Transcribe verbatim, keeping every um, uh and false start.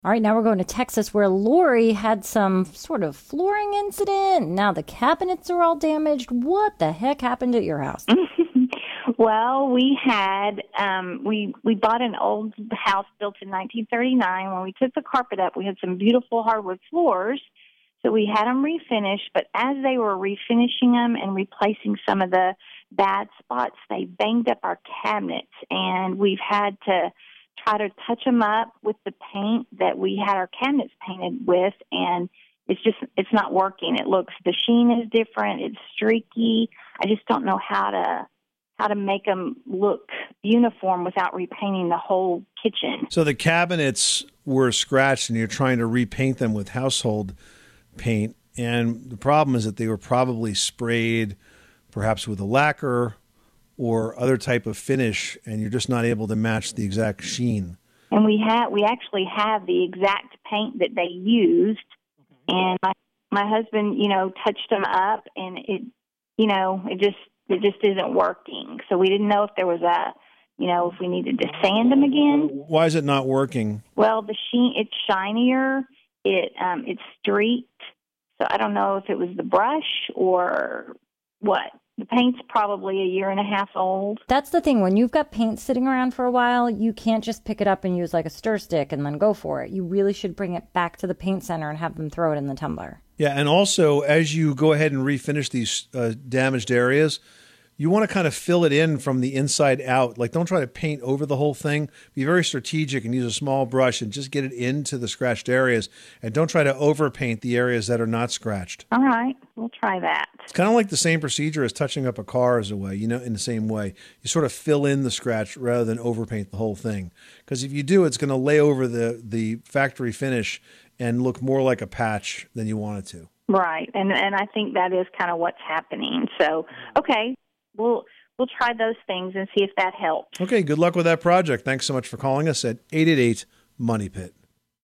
All right, now we're going to Texas where Lori had some sort of flooring incident. Now the cabinets are all damaged. What the heck happened at your house? Well, we had, um, we, we bought an old house built in nineteen thirty-nine. When we took the carpet up, we had some beautiful hardwood floors. So we had them refinished, but as they were refinishing them and replacing some of the bad spots, they banged up our cabinets, and we've had to try to touch them up with the paint that we had our cabinets painted with, and it's just, it's not working. It looks, the sheen is different. It's streaky. I just don't know how to, how to make them look uniform without repainting the whole kitchen. So the cabinets were scratched and you're trying to repaint them with household paint. And the problem is that they were probably sprayed perhaps with a lacquer or other type of finish, and you're just not able to match the exact sheen. And we have, we actually have the exact paint that they used. And my, my husband, you know, touched them up, and it, you know, it just, it just isn't working. So we didn't know if there was a, you know, if we needed to sand them again. Why is it not working? Well, the sheen, it's shinier. It, um, it's streaked. So I don't know if it was the brush or what. The paint's probably a year and a half old. That's the thing. When you've got paint sitting around for a while, you can't just pick it up and use like a stir stick and then go for it. You really should bring it back to the paint center and have them throw it in the tumbler. Yeah, and also as you go ahead and refinish these uh, damaged areas, you want to kind of fill it in from the inside out. Like, don't try to paint over the whole thing. Be very strategic and use a small brush and just get it into the scratched areas. And don't try to overpaint the areas that are not scratched. All right, we'll try that. It's kind of like the same procedure as touching up a car as a way, you know, in the same way. You sort of fill in the scratch rather than overpaint the whole thing. Because if you do, it's going to lay over the, the factory finish and look more like a patch than you want it to. Right, and and I think that is kind of what's happening. So, okay. We'll we'll try those things and see if that helps. Okay, good luck with that project. Thanks so much for calling us at eight eight eight, MONEY PIT.